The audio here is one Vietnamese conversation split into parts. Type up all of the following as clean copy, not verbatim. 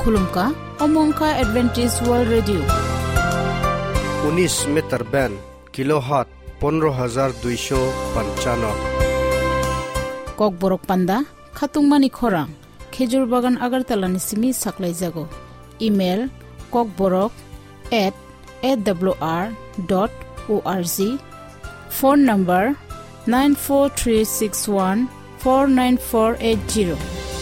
khulumka Omongka Adventist World Radio 19 meter band kilohertz 15295 Kok borok panda khatung mani khorang Khejur Bagan Agartala ni simi saklai jago email kokborok@awr.org phone number 9436149480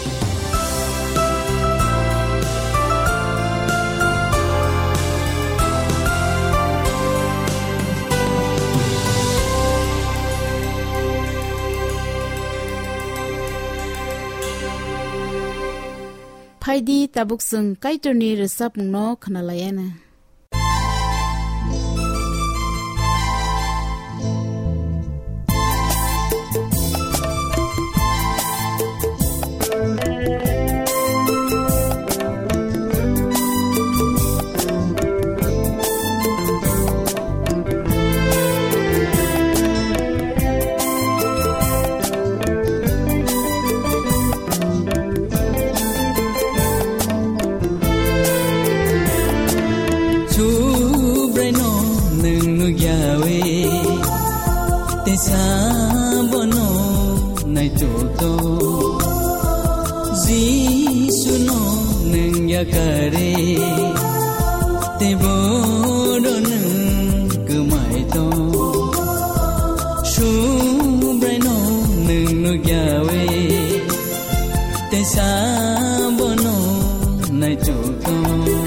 Phaidi tabuk sung kaitoni resap no khnalayana Kare te bodon kumai to shu braino nung gyawe te sa bono nai chu to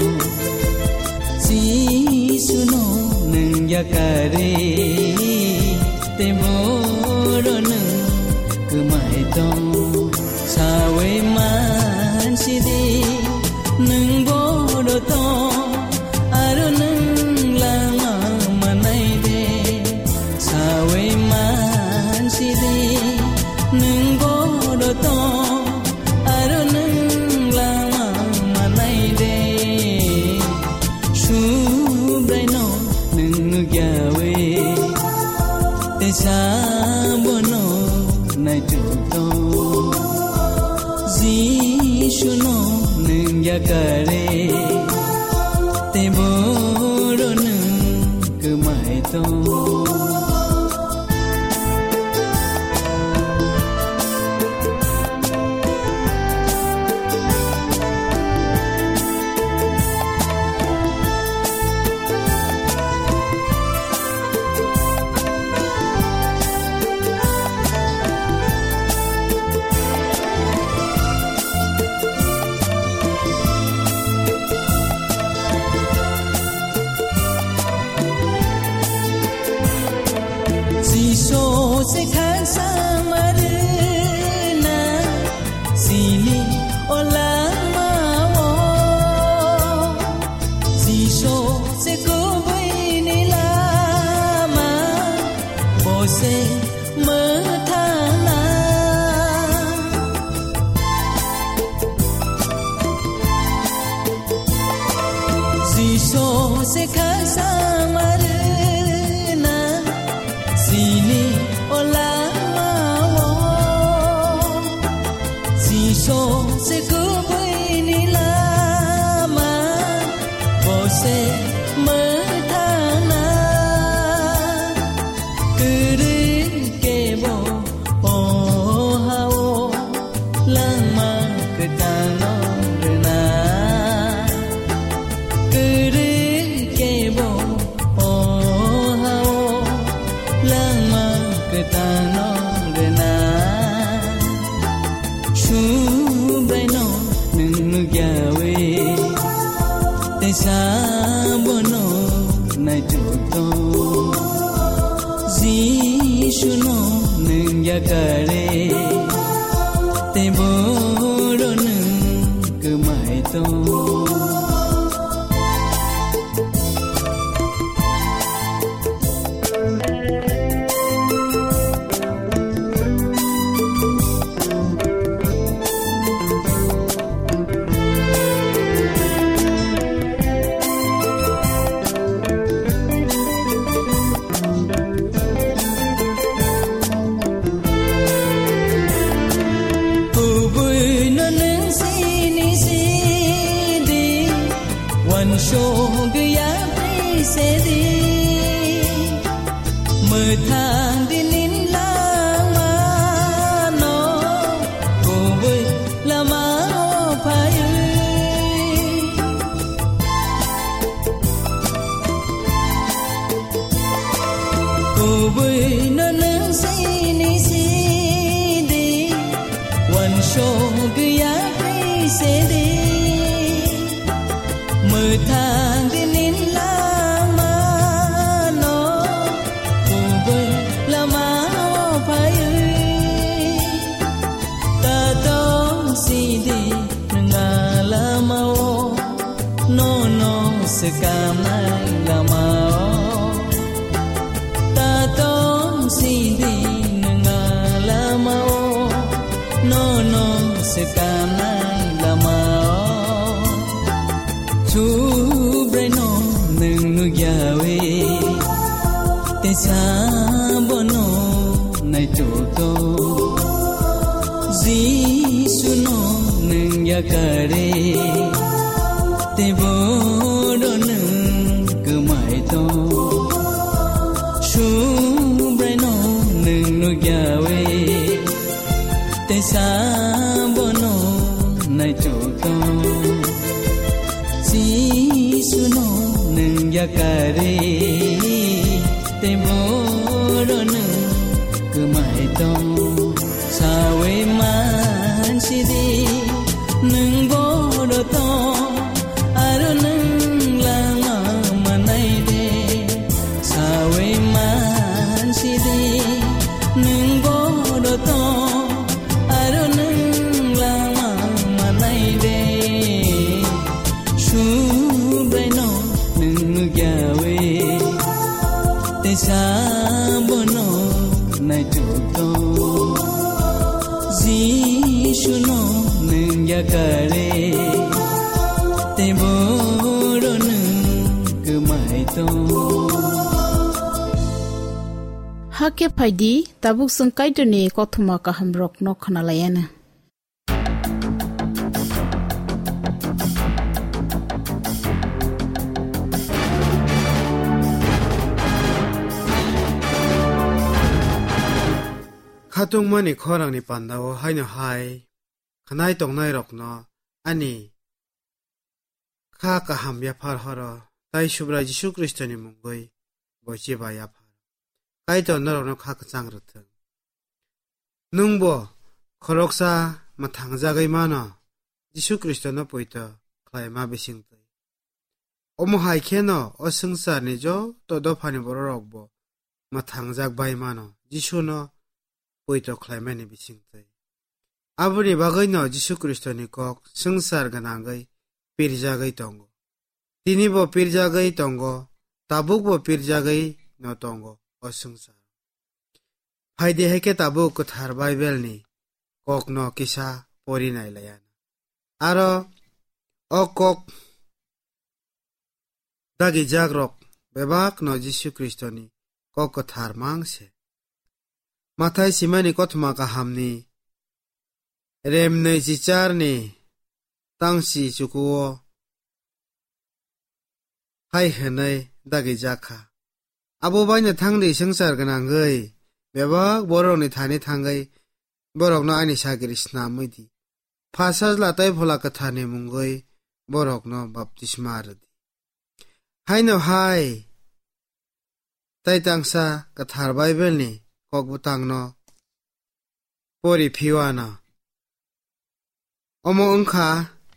si suno nung yakare te bodon kumai to sa we man si di nung bodo to aro nung lama manai de sawe man si de nung bodo to aro nung lama manai de shu braino nung gyawe te sa bono nai tu to ji shuno yakare te boron kumai to se khan samarna sini ola ma wo jiso se ko vai ni la ma bo se ma tha na jiso se khan samarna sini ola ma wo jiso se ko vai ni la ma bo se ma tha na kure ke bo o ha o lang ma ka ta no na kure ke bo o ha o lang ma ka ta no na shu braino nung gyawe te sa bono nai tu to ji shuno nung yakare te boron kumai to Ubui no nung si ni si วันโชกยาปีเสดีเมื่อทางดินินลามาโนโกเวละมาพายโกเวนนึงสีนิสีดีวันโชกยาปีเสดีเมื่อทางดินินลามาโนโกเวละมาพายตาต้องสีดีงาละมาโนโนสกามไนละมาตาต้องสีดีงาละมาโนโนสกามไนละมาชูเบรโนหนึ่งนุยาเวเตชาบโนในจุโตจีสุโนหนึ่งยากะเรเตโบโดหนึ่งก็ไม่โตชูเบรโนหนึ่งนุยาเวเตชาบโนในจุโตจีสุโนหนึ่งยากะเรเตโบโดหนึ่งก็ไม่โตสาเวมันสิดีหนึ่งโบโดโตอารหนึ่งลามามาในเดสาเวมันสิดีหนึ่งโบโดโตอารหนึ่งลามามาในเดชูเบรโนหนึ่งนุยาเวเตชาบโนในจุโตจีสุโนหนึ่งยากะเรเตโบโดหนึ่งก็ไม่โตฮักเก็บไผดีตาบุกสังไกตเนก็ทุมาka hamrok no khanalayana Khatung mani khorang ni pandaw hay no hay khanai tong nai rok no ani kha ka ham ya phar horo tai shubra Jisu Kristo ni mungoi bochi ba ya phar kai to no no kha ka chang rut nungbo khoroksa ma thangja gai mana Jisu Kristo no poito khlai ma bising tai omo hai kheno o sangsar ni jo to do phani bor rok bo ma thangjak bai mano Jisu no poito khlai ma ni bising tai abuni bagai no Jisu Kristo ni kok sangsar ganang gai pirja gai tongo tini bo pirja gai tongo tabuk bo pirja gai no tongo o sangsar phaide heke tabuk ko thar bible ni kok no kisa pori nai layan aro o kok dagi jagrok bebak no Jisu Kristo ni kok ko thar mangse mathai simani kothma ka hamni rem nei chichar ni tangsi chukuo hai henai dagi jakha abo baina thangdi sangsar ganang gai bebak borok ni thani thangai borok no ani sagiri snamudi phasas la tai phola ka thani mungoi borok no baptisma ardi hai no hai tai tangsa ka thar bible ni kok butang no pori phiwana omo ungkha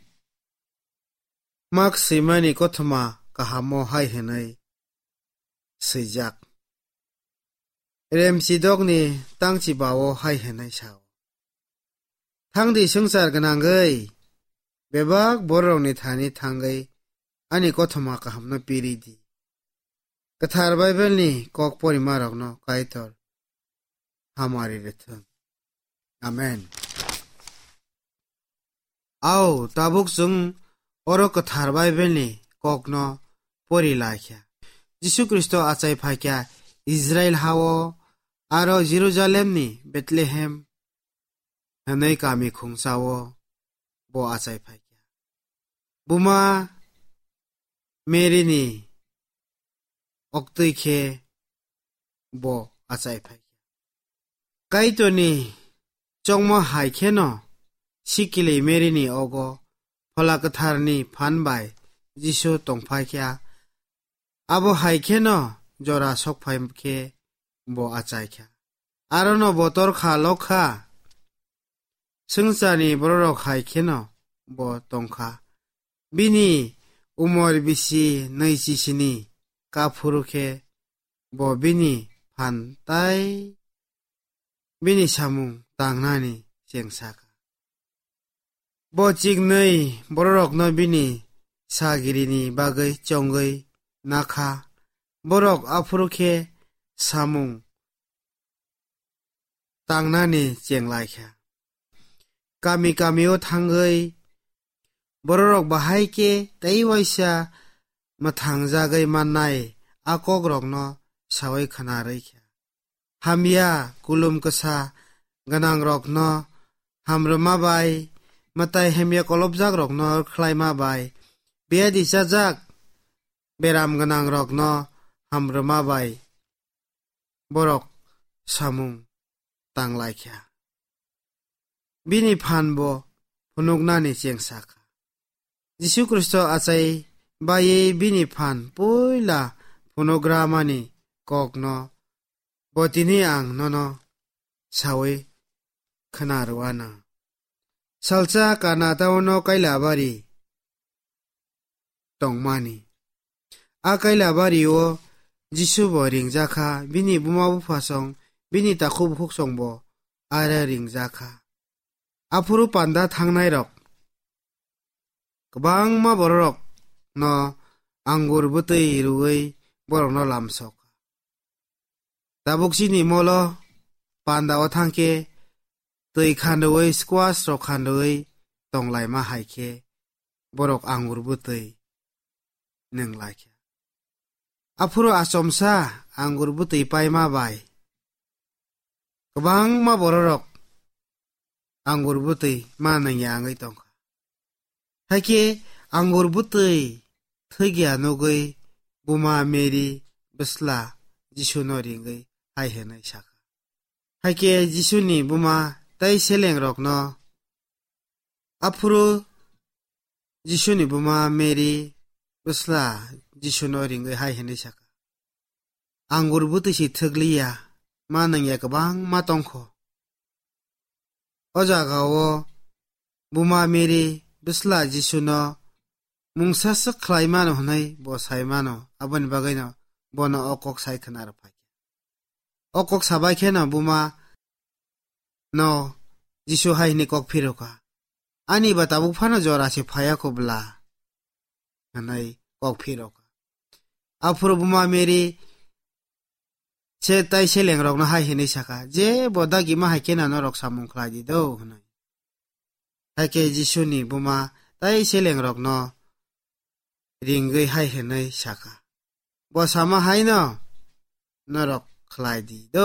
mak simani kothma ka hamo hai henai sejak rem sidok ni tangchi bawo hai henai sao thangdi sangsar ganang gai bebak borok ni thani thangai ani kothma ka hamna piri di kathar bible ni kok pori marok no kaitor हमारे रथन आमेन आओ ताबुक सुंग औरो कथार बाइबल ने कोकनो पोरी लाख्या जिसु क्रिस्तो आचाई फाक्या इजराइल हावो आरो जेरुजालेम नि बेथलेहेम हनै कामी खुंसावो बो आचाई फाक्या बुमा 메리니 억뜨이케 보 아짜이파이 까이토니 정모 하이케노 시킬리 메리니 오고 폴라크타르니 판바이 지쇼 똥파이케 아보 하이케노 조라 속파임케 보 아짜이케 아로노 보토르카 로카 승산이 보로록 하이케노 보 똥카 비니 우모르비시 너이시시니 까푸르케 보 비니 판따이 비니 샤뭉 땅나니 쟁사가 보 찍너이 보로록 너 비니 사기리니 바의 정의 나카 보록 아푸르케 사뭉 땅나니 쟁라이캬 까미까미오 탕의 보로록 바하이케 때이와이샤 마탕자의 만나이 아꼬그럭너 사웨이 카나르이캬 함이야 굴룸크사 가낭럭너 함르마바이 마타이 햄야 콜롭작럭너 클라이마바이 비아디 자작 베람 가낭럭너 함르마바이 보록 사뭉 땅라이캬 비니 판보 분옥나니 쟁사카 지수 그리스도 아차이 바예 비니 판 보일라 분옥라마니 kokno botini ang nono sawe khanarwana salsa kana tawono kailabari tongmani a kailabari o jisu bo ringjakha bini bumabu phasong bini takhub huksongbo ara ringjakha afuru panda thangnai rok kabang ma borok no angur butei ruwei borok no lamsok tabuksini molo panda o thangke tei khandoi squash ro khandoi tonglai ma haike borok angur butei nenglai kya afuru asomsa angur butei pai ma bai kabang ma borok angur butei ma nang yangai tongkha haike angur butei thegya nogoi buma meri bisla jisuno ringai hai henai saka haike jisuni buma tai seleng rokno afuru jisuni buma meri bisla jisuno ringai hai henai saka angur butei si thegliya manang ya kabang ma tongkho ojagawo buma meri bisla jisuno mungsa sak khlaimano honai bo saimano abon bagaino bono okok sai khanar phai okok sabai khena buma no jisu hai ni kok phiroka ani batabu phano jora se phaya ko bla hanai kok phiroka afuro buma meri che tai seleng rok na hai hini saka je bodagi ma hai kena no rok samung khlai di do hanai haike jisu ni buma tai seleng rok no ringai hai henai saka bo sama hai no norok khlai di do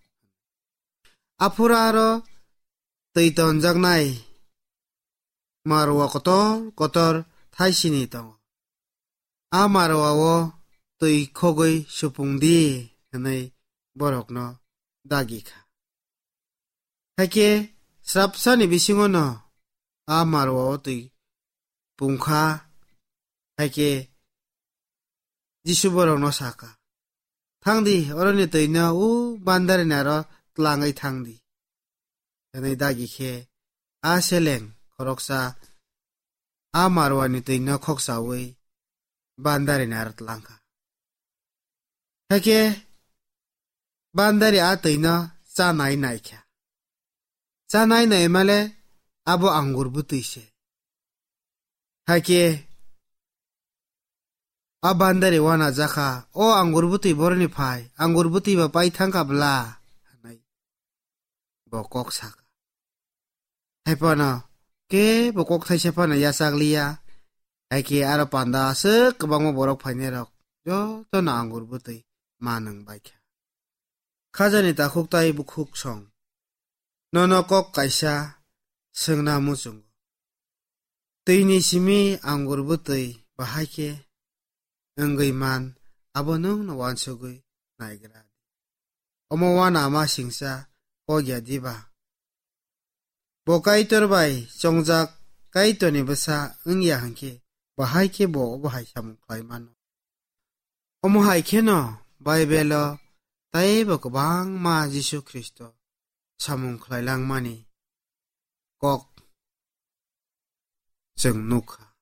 apuraro teiton jagnai marwa kotor thaisini tong amarwa wo tei khogoi supungdi henai borok no dagi kha haike srapsani bisingo no amarwa wo tei pungkha haike jisu borok no saka thangdi oroni toina u bandar naro tlangai thangdi enai dagi khe a seleng khoroksa a marwani toina khoksa oi bandar naro tlangka hake bandari a toina cha nai nai kha cha nai nai male abo angur butuise hake abandare wana jakha o angur buti borni phai angur buti ba pai thangka bla hanai bokok saka haipana ke bokok thaise pana ya sakliya haike ara panda se kabang borok phaine rok jo to na angur buti manang baikha khajani ta khuktai bukhuk song nono kok kaisa sengna muchung teini simi angur buti bahaike 응의만 아버능 완속의 나이그라. 어머와 나마 싱사 거기야 디바. 보 까이터바이 정작 까이터니 버사 응이야 한게 바하이케 보 오바하이 샤문 클라이마노. 어머 하이케노 바이벨로 타이버 그방 마 지수 그리스도 샤문 클라이랑마니 꼭 정누카.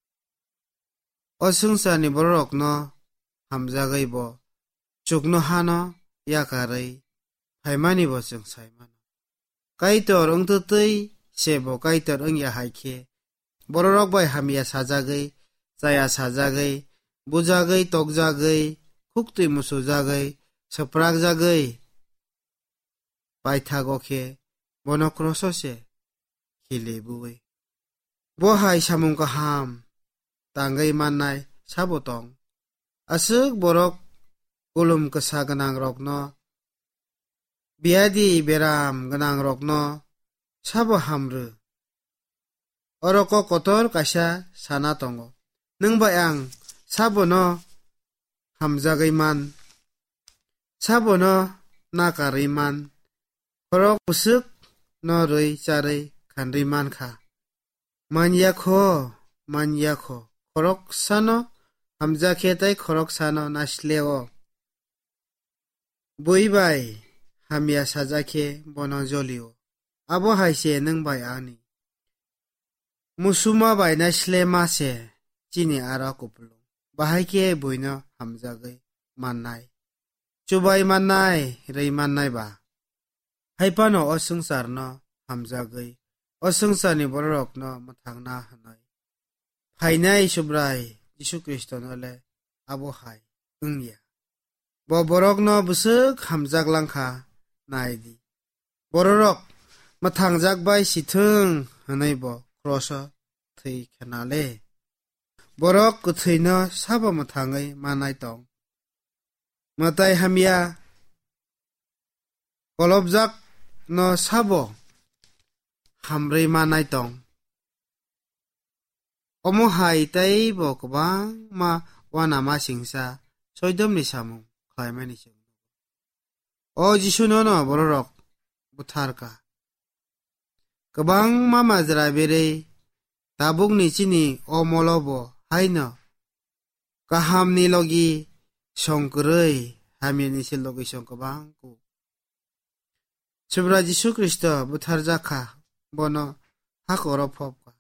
어승사니 버럭노 함자가이보 죽노 하노 야가라이 하이마니보 정사이마노. 까이터 엉뜨뜨이 세보 까이터 응야 하이케 버럭바이 함이야 사자가이 자야 사자가이 부자가이 똑자가이 쿡뚜이 무수자가이 서프락자가이 바이타고케 모노크로소세 힐리부이 보하이 샤문가 함 땅가이 만나이 사보동 아슥 보럭 굴름 그사그낭 록노 비아디 베람 그낭 록노 사보 함르 어로코 코토르 카샤 사나동고 능바양 사보노 함자가이만 사보노 나가리만 보럭 부슥 너르이 짜르이 간리만카 만야코 코럭 사노 함자 케타이 코럭 사노 나실레오 보이바이 함야 사자케 보노졸리오 아보 하이세 능바이 아니 무수마 바이 나실레마세 지니 아라코플로 바하이케 보이노 함자가이 만나이 주바이 만나이 레이 만나이 바 하이파노 어승사르노 함자가이 어승사니 보르럭노 마탕나 하나이 파이나이 슈브라이 지수 그리스도노레 아보하이 응야 보보럭노 부슥 함작랑카 나이디 보르럭 마탕작바이 시퉁 하나이보 크로서 트이 캐나레 보럭 그트이노 사보 마탕의 마나이똥 마타이 함야 골업작 너 사보 함레이 마나이똥 어모하이 따이보 그방 마 와나마 싱사 소이덤니 사몽 클라이마니 싱 지수노노 보르럭 부타르카 그방 마마즈라베레 다북니 지니 오몰로보 하이너 가함니로기 성그르이 하미니 실로기 성그방구 츠브라 지수 그리스도 부타르자카 보노 하코로법과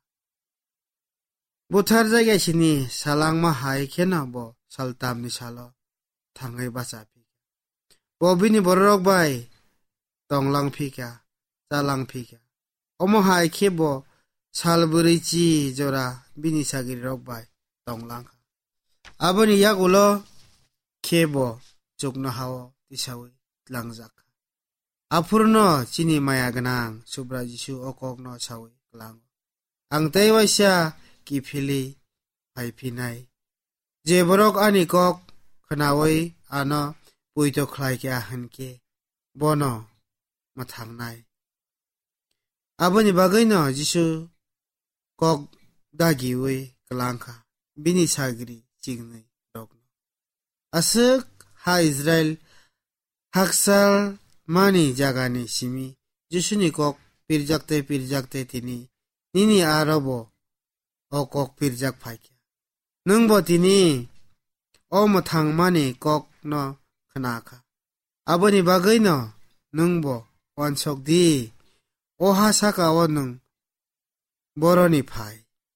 부타르자게시니 살랑마 하이케나 보 살탐니 살로 당의 바사피 보비니 보르럭바이 똥랑피까 짤랑피까 어머 하이케 보 살부리지 조라 비니사기리 럭바이 똥랑카 아버니 야굴로 케보 죽노하오 디사위 랑자카 앞으로노 지니 마야그낭 수브라지수 오곡노 사위 클랑 앙테이와샤 기필리 파이피나이 제보럭 아니곡 크나웨이 아노 부이토 클라이게 한게 보노 마탕나이 아버니 바가이노 지수 곡 다기웨이 클랑카 비니사기리 징네 럭노 아슥 하 이스라엘 학살 마니 자가니 시미 지수니 곡 pirjakte tini nini arabo o kok pirjak phaikya nungbo tini o mothang mani kok no khnaka aboni bagai no nungbo wansok di o hasaka o nung boroni phai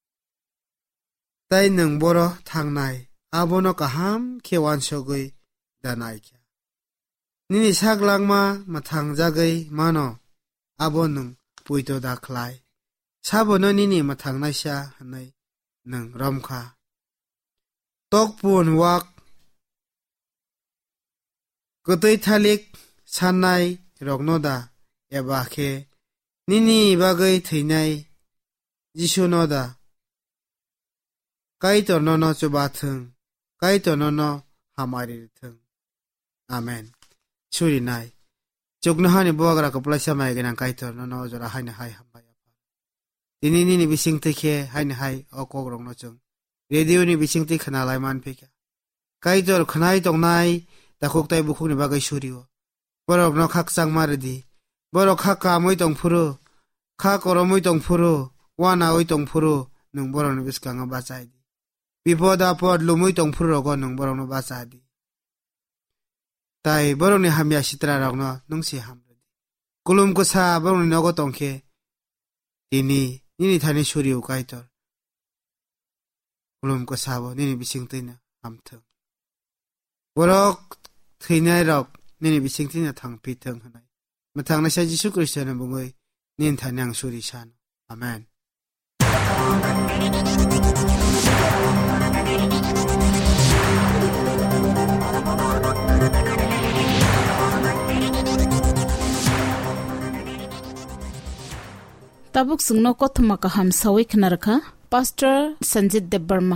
tai nung boro thangnai abono kaham ke wansogoi danai kya nini saklangma mathang jagai mano abonung puito daklai sabono nini mathang naisha hanai nung romkha tokpun wak kutai thalik sanai rognoda ebakhe nini bagai theinai jisunoda kaito nono chubathung kaito nono hamari thung amen churi nai chuknahani bogra kopla samai gena kaito nono jora haina hai hambaya tini nini bising tekhe haina hai okogrong no chung radio ni bising te khana lai man phekya kaijor khnai tongnai takok tai bukhuk ni bagai suriwo borok no khak sang maridi borok khak kamoi tongphuru kha koromoi tongphuru wana oi tongphuru nung borok ni biskanga bachai di bipod apod lumoi tongphuru rogo nung borok no bachai di tai borok ni hamya sitra rok no nung si hamridi kulum ko sa borok ni nogo tongkhe ini nini thani suriwo kaitor kulum ko sabo nini bising tina hamthang borok thinai rok nini bising tina thangpi thang hanai mathang na sa Jisu Kristo na bungoi nin thanang suri san amen. Tabuk sungno kothma ka ham sawi knarkha Pastor Sanjit Dev Burma.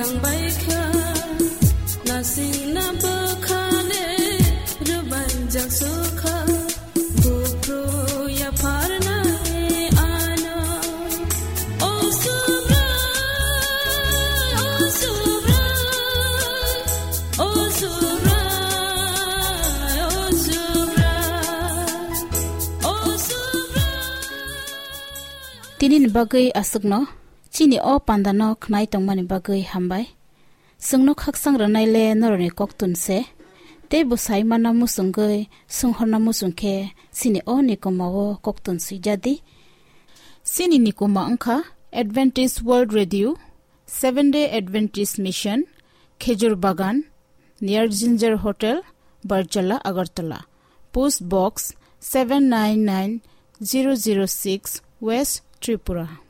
Tinin bagay asugno chini o pandano khnai tongmani bagay hambai sungno khaksang ranai le norone koktun se te busai mana musungay sunghorna musungke sini o nikomawo koktun sijadi sini nikoma angkha Adventist World Radio 7-day Adventist Mission Khejur Bagan near Ginger Hotel Barjala Agartala Post Box 799006 West Tripura